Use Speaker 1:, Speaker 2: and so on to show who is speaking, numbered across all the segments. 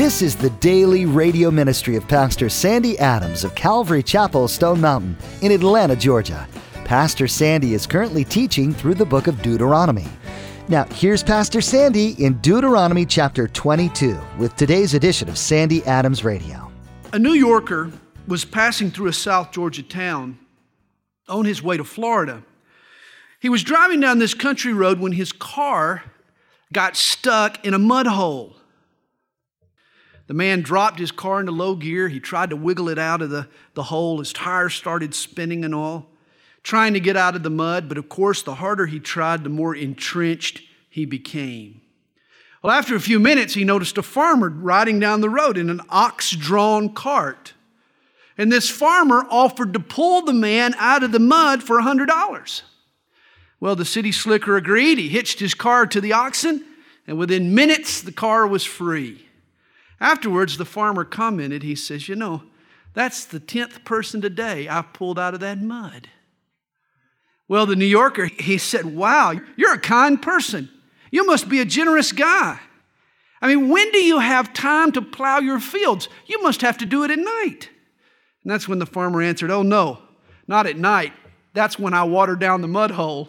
Speaker 1: This is the daily radio ministry of Pastor Sandy Adams of Calvary Chapel, Stone Mountain in Atlanta, Georgia. Pastor Sandy is currently teaching through the book of Deuteronomy. Now, here's Pastor Sandy in Deuteronomy chapter 22 with today's edition of Sandy Adams Radio.
Speaker 2: A New Yorker was passing through a South Georgia town on his way to Florida. He was driving down this country road when his car got stuck in a mud hole. The man dropped his car into low gear. He tried to wiggle it out of the hole. His tires started spinning and all, trying to get out of the mud. But of course, the harder he tried, the more entrenched he became. Well, after a few minutes, he noticed a farmer riding down the road in an ox-drawn cart. And this farmer offered to pull the man out of the mud for $100. Well, the city slicker agreed. He hitched his car to the oxen, and within minutes, the car was free. Afterwards, the farmer commented, he says, that's the 10th person today I've pulled out of that mud. Well, the New Yorker, he said, wow, you're a kind person. You must be a generous guy. When do you have time to plow your fields? You must have to do it at night. And that's when the farmer answered, oh no, not at night. That's when I water down the mud hole.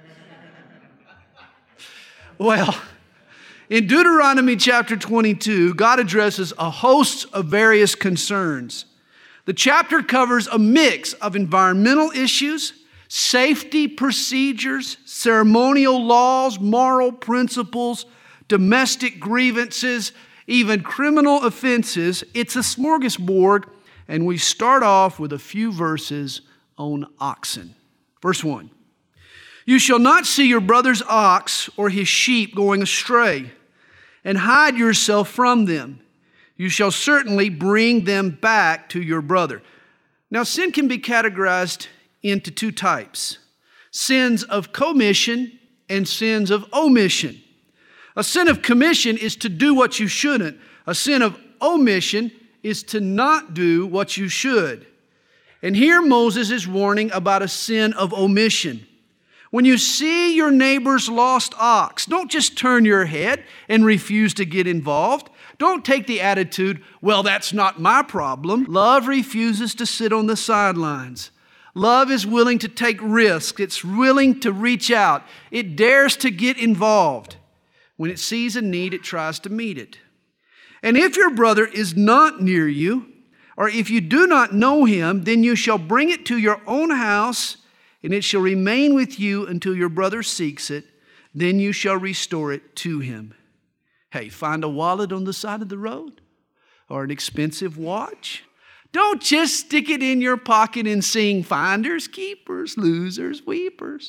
Speaker 2: Well, in Deuteronomy chapter 22, God addresses a host of various concerns. The chapter covers a mix of environmental issues, safety procedures, ceremonial laws, moral principles, domestic grievances, even criminal offenses. It's a smorgasbord, and we start off with a few verses on oxen. Verse 1. You shall not see your brother's ox or his sheep going astray, and hide yourself from them. You shall certainly bring them back to your brother. Now, sin can be categorized into two types: sins of commission and sins of omission. A sin of commission is to do what you shouldn't. A sin of omission is to not do what you should. And here Moses is warning about a sin of omission. When you see your neighbor's lost ox, don't just turn your head and refuse to get involved. Don't take the attitude, well, that's not my problem. Love refuses to sit on the sidelines. Love is willing to take risks. It's willing to reach out. It dares to get involved. When it sees a need, it tries to meet it. And if your brother is not near you, or if you do not know him, then you shall bring it to your own house, and it shall remain with you until your brother seeks it. Then you shall restore it to him. Hey, find a wallet on the side of the road or an expensive watch. Don't just stick it in your pocket and sing finders, keepers, losers, weepers.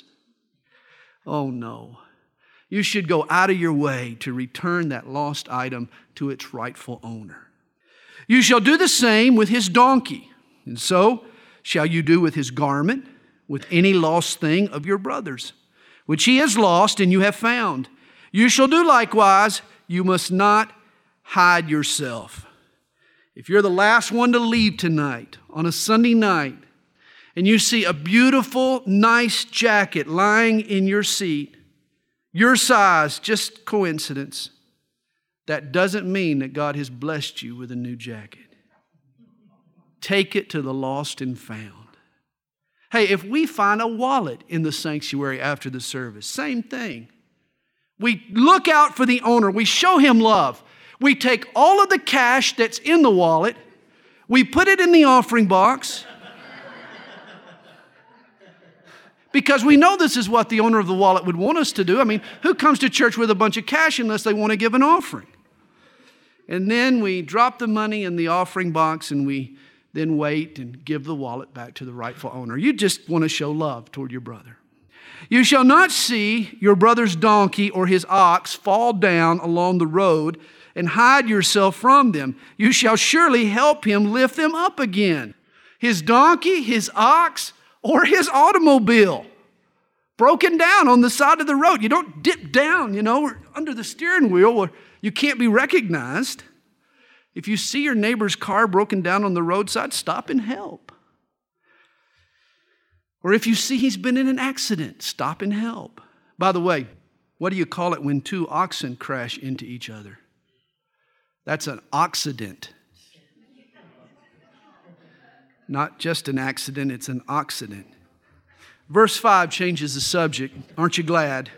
Speaker 2: Oh no. You should go out of your way to return that lost item to its rightful owner. You shall do the same with his donkey, and so shall you do with his garment, with any lost thing of your brother's, which he has lost and you have found. You shall do likewise. You must not hide yourself. If you're the last one to leave tonight on a Sunday night and you see a beautiful, nice jacket lying in your seat, your size, just coincidence, that doesn't mean that God has blessed you with a new jacket. Take it to the lost and found. Hey, if we find a wallet in the sanctuary after the service, same thing. We look out for the owner. We show him love. We take all of the cash that's in the wallet. We put it in the offering box. Because we know this is what the owner of the wallet would want us to do. Who comes to church with a bunch of cash unless they want to give an offering? And then we drop the money in the offering box and we then wait and give the wallet back to the rightful owner. You just want to show love toward your brother. You shall not see your brother's donkey or his ox fall down along the road and hide yourself from them. You shall surely help him lift them up again. His donkey, his ox, or his automobile, broken down on the side of the road. You don't dip down, or under the steering wheel where you can't be recognized. If you see your neighbor's car broken down on the roadside, stop and help. Or if you see he's been in an accident, stop and help. By the way, what do you call it when two oxen crash into each other? That's an Occident. Not just an accident, it's an Occident. Verse 5 changes the subject. Aren't you glad?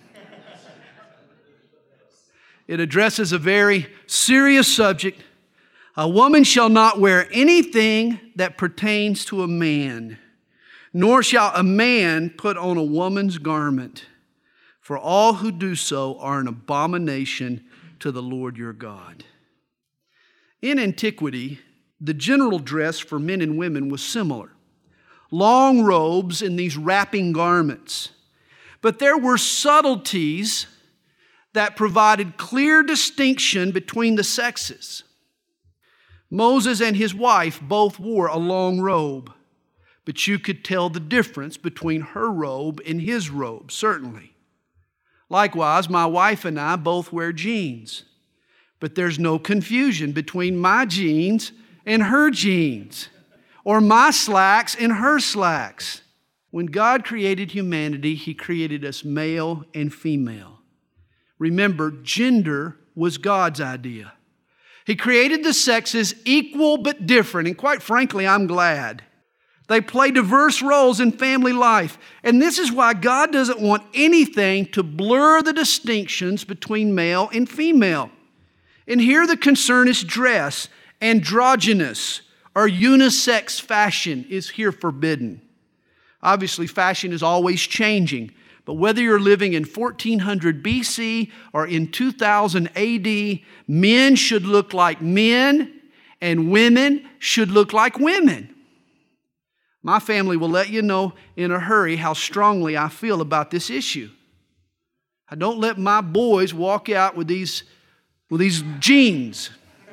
Speaker 2: It addresses a very serious subject. A woman shall not wear anything that pertains to a man, nor shall a man put on a woman's garment, for all who do so are an abomination to the Lord your God. In antiquity, the general dress for men and women was similar. Long robes and these wrapping garments. But there were subtleties that provided clear distinction between the sexes. Moses and his wife both wore a long robe, but you could tell the difference between her robe and his robe, certainly. Likewise, my wife and I both wear jeans, but there's no confusion between my jeans and her jeans, or my slacks and her slacks. When God created humanity, He created us male and female. Remember, gender was God's idea. He created the sexes equal but different, and quite frankly, I'm glad. They play diverse roles in family life, and this is why God doesn't want anything to blur the distinctions between male and female. And here the concern is dress. Androgynous or unisex fashion is here forbidden. Obviously, fashion is always changing. But whether you're living in 1400 BC or in 2000 AD, men should look like men and women should look like women. My family will let you know in a hurry how strongly I feel about this issue. I don't let my boys walk out with these jeans.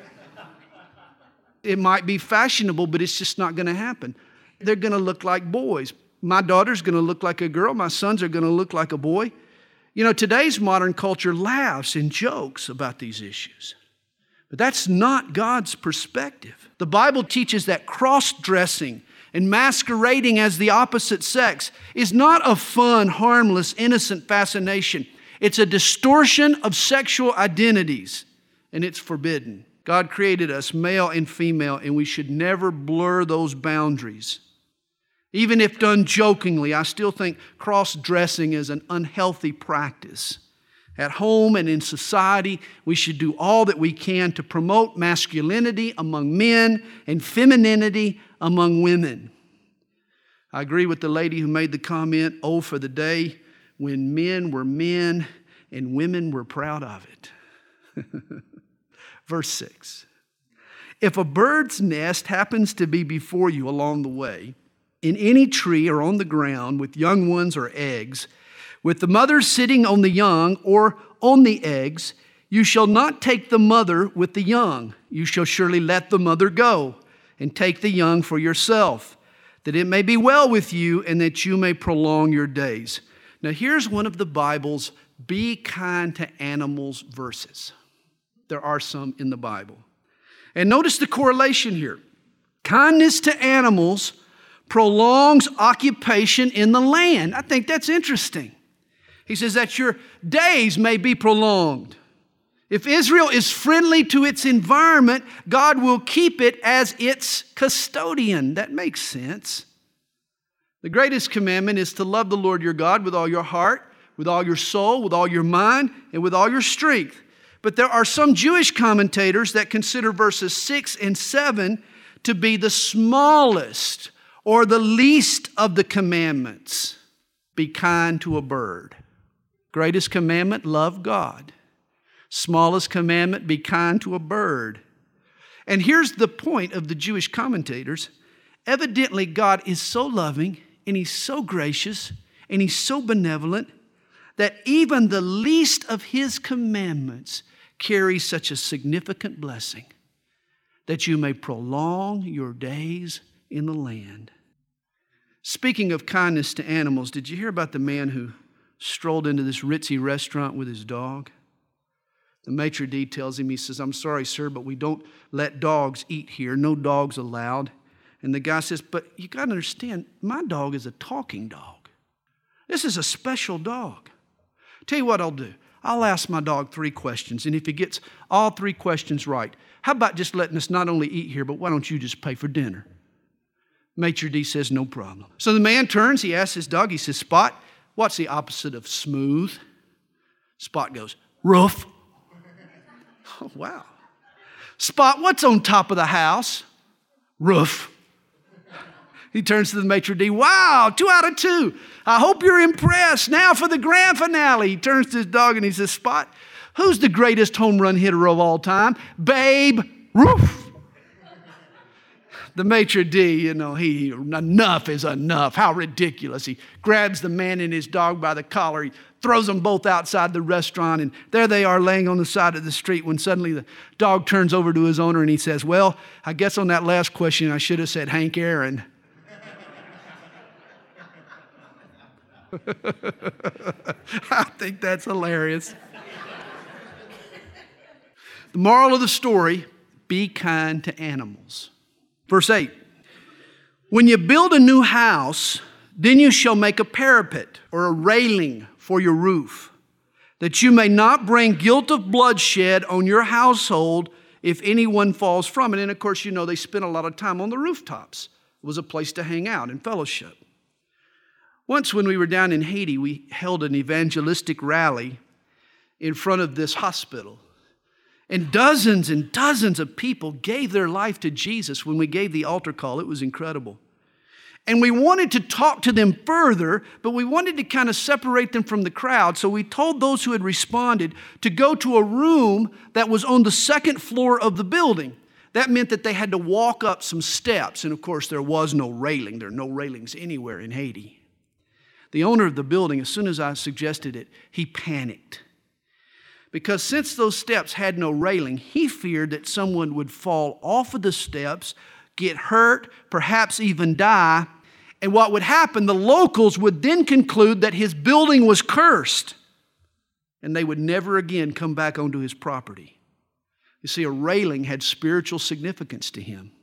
Speaker 2: It might be fashionable, but it's just not going to happen. They're going to look like boys. My daughter's going to look like a girl. My sons are going to look like a boy. You know, today's modern culture laughs and jokes about these issues. But that's not God's perspective. The Bible teaches that cross-dressing and masquerading as the opposite sex is not a fun, harmless, innocent fascination. It's a distortion of sexual identities, and it's forbidden. God created us male and female, and we should never blur those boundaries. Even if done jokingly, I still think cross-dressing is an unhealthy practice. At home and in society, we should do all that we can to promote masculinity among men and femininity among women. I agree with the lady who made the comment, "Oh, for the day when men were men and women were proud of it." Verse 6. If a bird's nest happens to be before you along the way, in any tree or on the ground with young ones or eggs, with the mother sitting on the young or on the eggs, you shall not take the mother with the young. You shall surely let the mother go and take the young for yourself, that it may be well with you and that you may prolong your days. Now here's one of the Bible's be kind to animals verses. There are some in the Bible. And notice the correlation here. Kindness to animals prolongs occupation in the land. I think that's interesting. He says that your days may be prolonged. If Israel is friendly to its environment, God will keep it as its custodian. That makes sense. The greatest commandment is to love the Lord your God with all your heart, with all your soul, with all your mind, and with all your strength. But there are some Jewish commentators that consider verses 6 and 7 to be the smallest or the least of the commandments. Be kind to a bird. Greatest commandment, love God. Smallest commandment, be kind to a bird. And here's the point of the Jewish commentators. Evidently, God is so loving and He's so gracious and He's so benevolent that even the least of His commandments carries such a significant blessing that you may prolong your days in the land. Speaking of kindness to animals, did you hear about the man who strolled into this ritzy restaurant with his dog? The maitre d' tells him, he says, "I'm sorry, sir, but we don't let dogs eat here. No dogs allowed." And the guy says, "But you got to understand, my dog is a talking dog. This is a special dog. Tell you what I'll do. I'll ask my dog 3 questions, and if he gets all 3 questions right, how about just letting us not only eat here, but why don't you just pay for dinner? Maitre d' says, no problem. So the man turns, he asks his dog, he says, Spot, what's the opposite of smooth? Spot goes, rough. Oh, wow. Spot, what's on top of the house? Roof. He turns to the maitre d', wow, 2 out of 2. I hope you're impressed. Now for the grand finale. He turns to his dog and he says, Spot, who's the greatest home run hitter of all time? Babe Ruth. The maitre d', enough is enough. How ridiculous. He grabs the man and his dog by the collar. He throws them both outside the restaurant, and there they are laying on the side of the street when suddenly the dog turns over to his owner and he says, well, I guess on that last question I should have said Hank Aaron. I think that's hilarious. The moral of the story, be kind to animals. Verse 8, when you build a new house, then you shall make a parapet or a railing for your roof, that you may not bring guilt of bloodshed on your household if anyone falls from it. And of course, they spent a lot of time on the rooftops. It was a place to hang out and fellowship. Once when we were down in Haiti, we held an evangelistic rally in front of this hospital. And dozens of people gave their life to Jesus when we gave the altar call. It was incredible. And we wanted to talk to them further, but we wanted to kind of separate them from the crowd. So we told those who had responded to go to a room that was on the 2nd floor of the building. That meant that they had to walk up some steps. And of course, there was no railing. There are no railings anywhere in Haiti. The owner of the building, as soon as I suggested it, he panicked. Because since those steps had no railing, he feared that someone would fall off of the steps, get hurt, perhaps even die. And what would happen, the locals would then conclude that his building was cursed, and they would never again come back onto his property. You see, a railing had spiritual significance to him.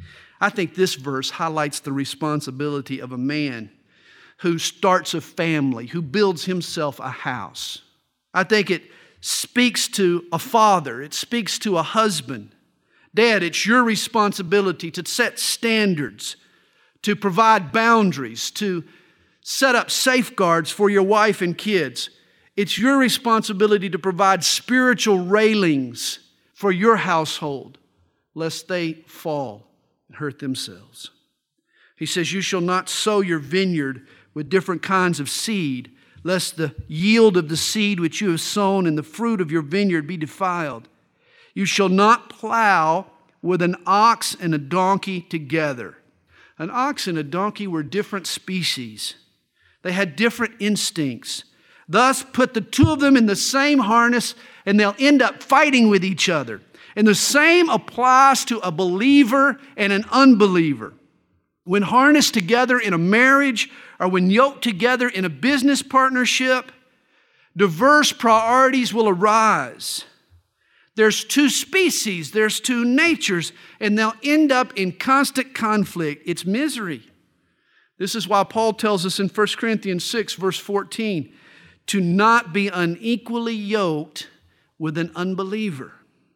Speaker 2: I think this verse highlights the responsibility of a man who starts a family, who builds himself a house. I think it speaks to a father. It speaks to a husband. Dad, it's your responsibility to set standards, to provide boundaries, to set up safeguards for your wife and kids. It's your responsibility to provide spiritual railings for your household, lest they fall and hurt themselves. He says, you shall not sow your vineyard with different kinds of seed, lest the yield of the seed which you have sown and the fruit of your vineyard be defiled. You shall not plow with an ox and a donkey together. An ox and a donkey were different species. They had different instincts. Thus, put the 2 of them in the same harness, and they'll end up fighting with each other. And the same applies to a believer and an unbeliever. When harnessed together in a marriage or when yoked together in a business partnership, diverse priorities will arise. There's 2 species, there's 2 natures, and they'll end up in constant conflict. It's misery. This is why Paul tells us in 1 Corinthians 6, verse 14, to not be unequally yoked with an unbeliever.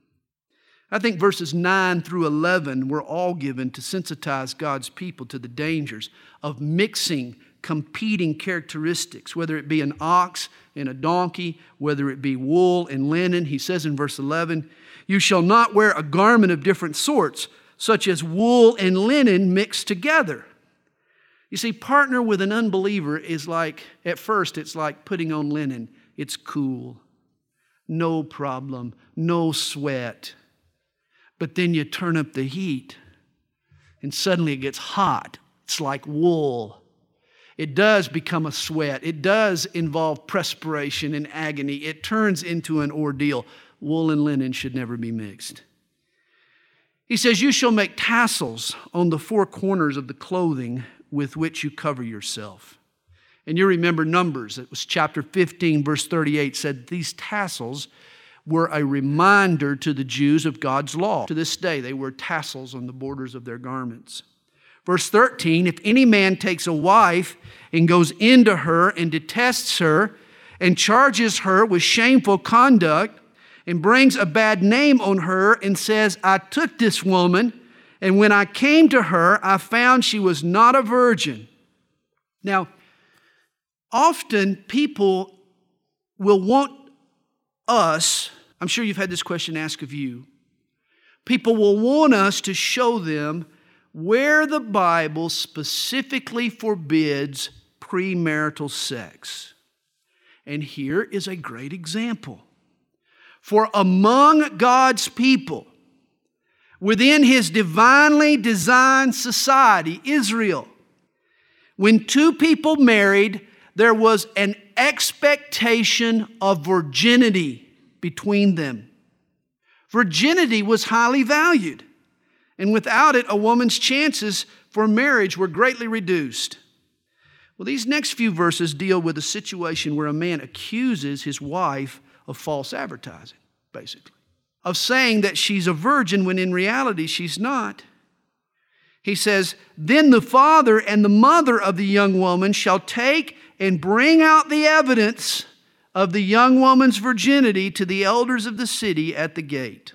Speaker 2: I think verses 9 through 11 were all given to sensitize God's people to the dangers of mixing competing characteristics, whether it be an ox and a donkey, whether it be wool and linen. He says in verse 11, you shall not wear a garment of different sorts, such as wool and linen mixed together. You see, partner with an unbeliever is like, at first, it's like putting on linen. It's cool. No problem. No sweat. But then you turn up the heat, and suddenly it gets hot. It's like wool. It does become a sweat. It does involve perspiration and agony. It turns into an ordeal. Wool and linen should never be mixed. He says, you shall make tassels on the 4 corners of the clothing with which you cover yourself. And you remember Numbers. It was chapter 15, verse 38 said these tassels were a reminder to the Jews of God's law. To this day, they wear tassels on the borders of their garments. Verse 13, if any man takes a wife and goes into her and detests her and charges her with shameful conduct and brings a bad name on her and says, I took this woman, and when I came to her, I found she was not a virgin. Now, often people will want us, I'm sure you've had this question asked of you, people will want us to show them where the Bible specifically forbids premarital sex. And here is a great example. For among God's people, within His divinely designed society, Israel, when two people married, there was an expectation of virginity between them. Virginity was highly valued, and without it, a woman's chances for marriage were greatly reduced. Well, these next few verses deal with a situation where a man accuses his wife of false advertising, basically, of saying that she's a virgin when in reality she's not. He says, then the father and the mother of the young woman shall take and bring out the evidence of the young woman's virginity to the elders of the city at the gate.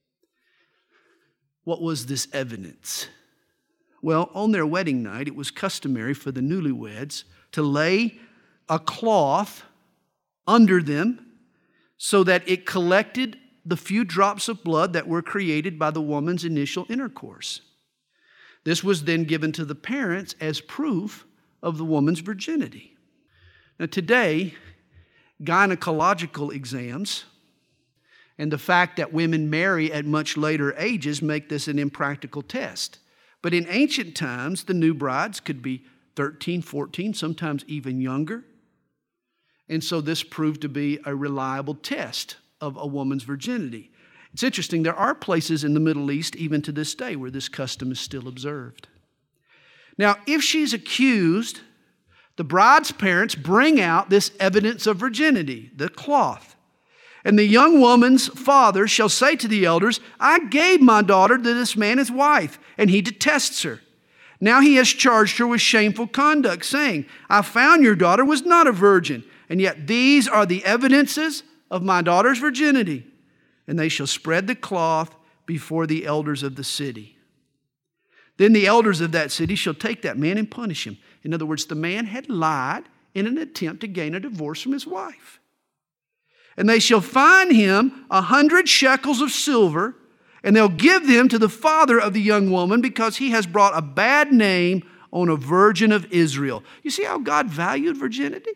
Speaker 2: What was this evidence? Well, on their wedding night, it was customary for the newlyweds to lay a cloth under them so that it collected the few drops of blood that were created by the woman's initial intercourse. This was then given to the parents as proof of the woman's virginity. Now today, gynecological exams and the fact that women marry at much later ages make this an impractical test. But in ancient times, the new brides could be 13, 14, sometimes even younger. And so this proved to be a reliable test of a woman's virginity. It's interesting, there are places in the Middle East, even to this day, where this custom is still observed. Now, if she's accused, the bride's parents bring out this evidence of virginity, the cloth. And the young woman's father shall say to the elders, I gave my daughter to this man as wife, and he detests her. Now he has charged her with shameful conduct, saying, I found your daughter was not a virgin, and yet these are the evidences of my daughter's virginity. And they shall spread the cloth before the elders of the city. Then the elders of that city shall take that man and punish him. In other words, the man had lied in an attempt to gain a divorce from his wife. And they shall fine him 100 shekels of silver, and they'll give them to the father of the young woman because he has brought a bad name on a virgin of Israel. You see how God valued virginity?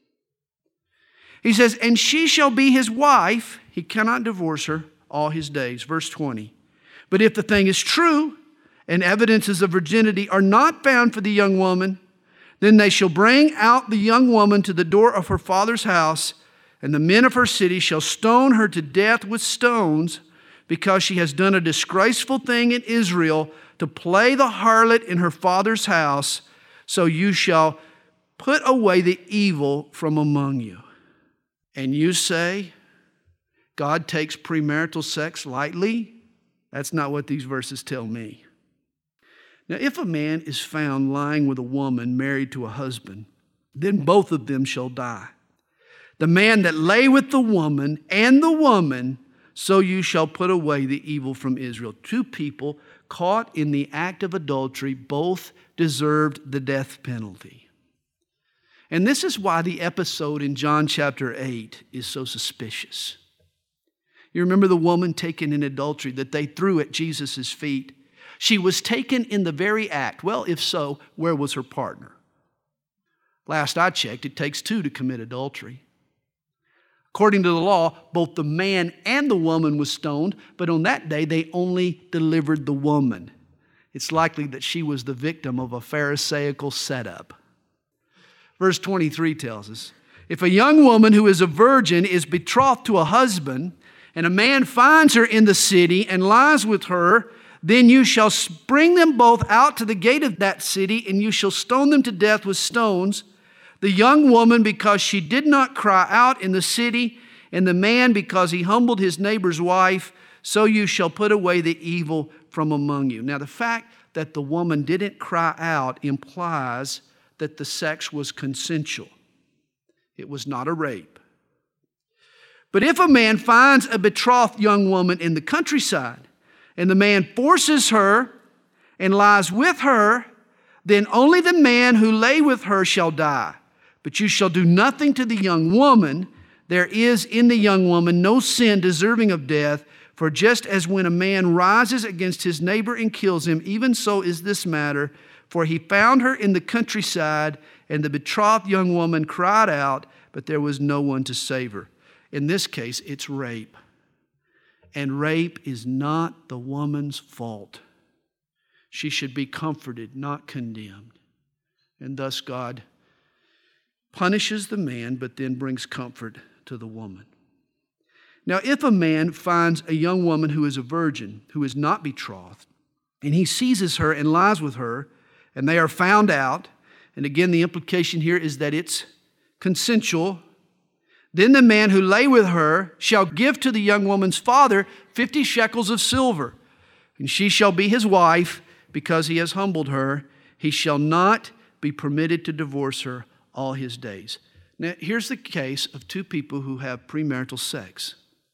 Speaker 2: He says, and she shall be his wife. He cannot divorce her all his days. Verse 20. But if the thing is true, and evidences of virginity are not found for the young woman, then they shall bring out the young woman to the door of her father's house, and the men of her city shall stone her to death with stones, because she has done a disgraceful thing in Israel to play the harlot in her father's house. So you shall put away the evil from among you. And you say, God takes premarital sex lightly? That's not what these verses tell me. Now, if a man is found lying with a woman married to a husband, then both of them shall die. The man that lay with the woman and the woman, so you shall put away the evil from Israel. Two people caught in the act of adultery both deserved the death penalty. And this is why the episode in John chapter 8 is so suspicious. You remember the woman taken in adultery that they threw at Jesus' feet? She was taken in the very act. Well, if so, where was her partner? Last I checked, it takes two to commit adultery. According to the law, both the man and the woman was stoned, but on that day they only delivered the woman. It's likely that she was the victim of a Pharisaical setup. Verse 23 tells us, if a young woman who is a virgin is betrothed to a husband, and a man finds her in the city and lies with her, then you shall bring them both out to the gate of that city, and you shall stone them to death with stones. The young woman, because she did not cry out in the city, and the man, because he humbled his neighbor's wife, so you shall put away the evil from among you. Now, the fact that the woman didn't cry out implies that the sex was consensual. It was not a rape. But if a man finds a betrothed young woman in the countryside, and the man forces her and lies with her, then only the man who lay with her shall die. But you shall do nothing to the young woman. There is in the young woman no sin deserving of death. For just as when a man rises against his neighbor and kills him, even so is this matter. For he found her in the countryside, and the betrothed young woman cried out, but there was no one to save her. In this case, it's rape. And rape is not the woman's fault. She should be comforted, not condemned. And thus God punishes the man, but then brings comfort to the woman. Now, if a man finds a young woman who is a virgin, who is not betrothed, and he seizes her and lies with her, and they are found out, and again, the implication here is that it's consensual, then the man who lay with her shall give to the young woman's father 50 shekels of silver, and she shall be his wife because he has humbled her. He shall not be permitted to divorce her all his days. Now, here's the case of two people who have premarital sex.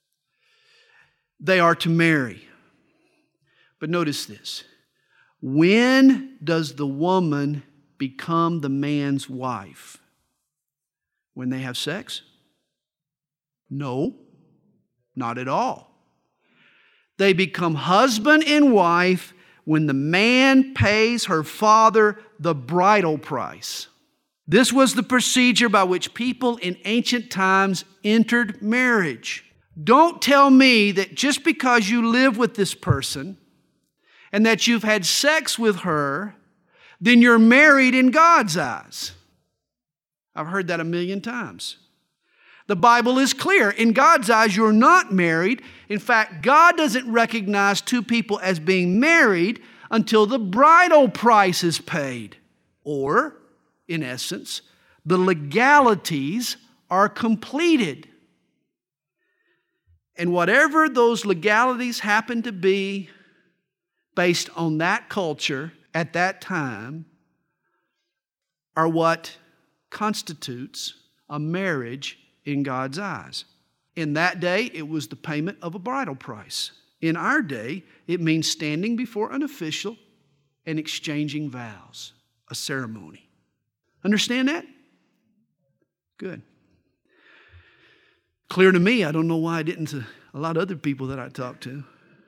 Speaker 2: They are to marry. But notice this. When does the woman become the man's wife? When they have sex? No, not at all. They become husband and wife when the man pays her father the bridal price. This was the procedure by which people in ancient times entered marriage. Don't tell me that just because you live with this person and that you've had sex with her, then you're married in God's eyes. I've heard that a million times. The Bible is clear. In God's eyes, you're not married. In fact, God doesn't recognize two people as being married until the bridal price is paid. Or, in essence, the legalities are completed. And whatever those legalities happen to be based on that culture at that time are what constitutes a marriage in God's eyes. In that day, it was the payment of a bridal price. In our day, it means standing before an official and exchanging vows, a ceremony. Understand that? Good. Clear to me. I don't know why I didn't to a lot of other people that I talked to.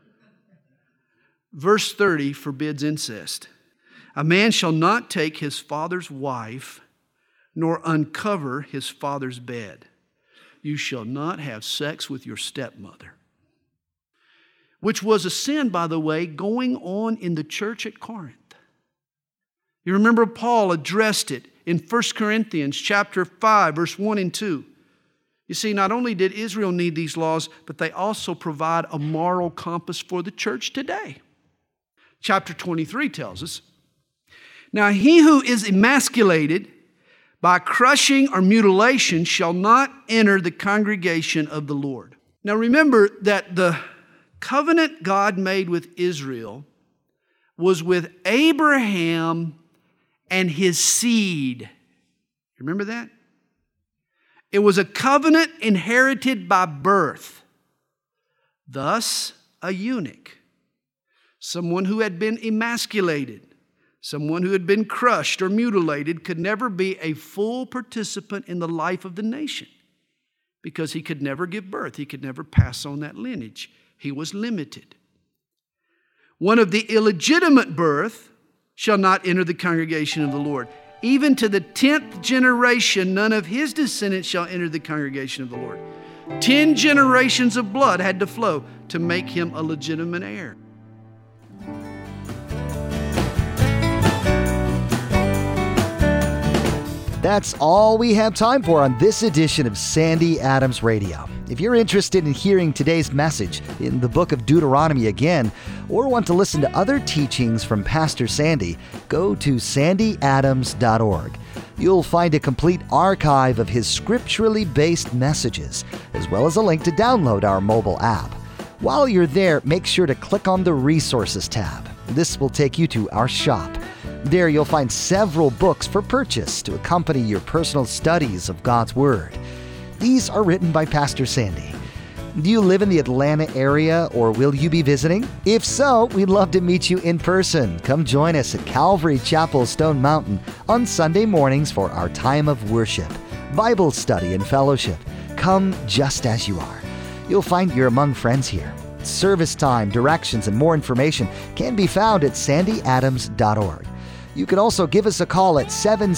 Speaker 2: Verse 30 forbids incest. A man shall not take his father's wife, nor uncover his father's bed. You shall not have sex with your stepmother. Which was a sin, by the way, going on in the church at Corinth. You remember Paul addressed it in 1 Corinthians chapter 5, verse 1 and 2. You see, not only did Israel need these laws, but they also provide a moral compass for the church today. Chapter 23 tells us, now he who is emasculated by crushing or mutilation shall not enter the congregation of the Lord. Now remember that the covenant God made with Israel was with Abraham and his seed. You remember that? It was a covenant inherited by birth. Thus, a eunuch, someone who had been emasculated, someone who had been crushed or mutilated, could never be a full participant in the life of the nation because he could never give birth. He could never pass on that lineage. He was limited. One of the illegitimate birth shall not enter the congregation of the Lord. Even to the 10th generation, none of his descendants shall enter the congregation of the Lord. 10 generations of blood had to flow to make him a legitimate heir.
Speaker 1: That's all we have time for on this edition of Sandy Adams Radio. If you're interested in hearing today's message in the book of Deuteronomy again, or want to listen to other teachings from Pastor Sandy, go to sandyadams.org. You'll find a complete archive of his scripturally based messages, as well as a link to download our mobile app. While you're there, make sure to click on the Resources tab. This will take you to our shop. There you'll find several books for purchase to accompany your personal studies of God's Word. These are written by Pastor Sandy. Do you live in the Atlanta area or will you be visiting? If so, we'd love to meet you in person. Come join us at Calvary Chapel, Stone Mountain on Sunday mornings for our time of worship, Bible study, and fellowship. Come just as you are. You'll find you're among friends here. Service time, directions, and more information can be found at sandyadams.org. You can also give us a call at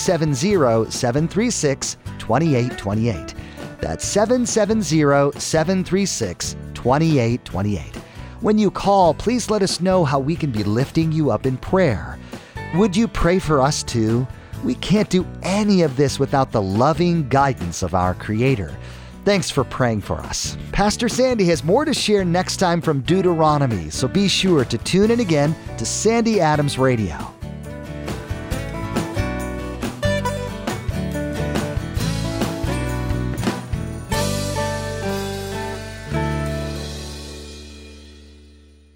Speaker 1: 770-736-2828. That's 770-736-2828. When you call, please let us know how we can be lifting you up in prayer. Would you pray for us too? We can't do any of this without the loving guidance of our Creator. Thanks for praying for us. Pastor Sandy has more to share next time from Deuteronomy, so be sure to tune in again to Sandy Adams Radio.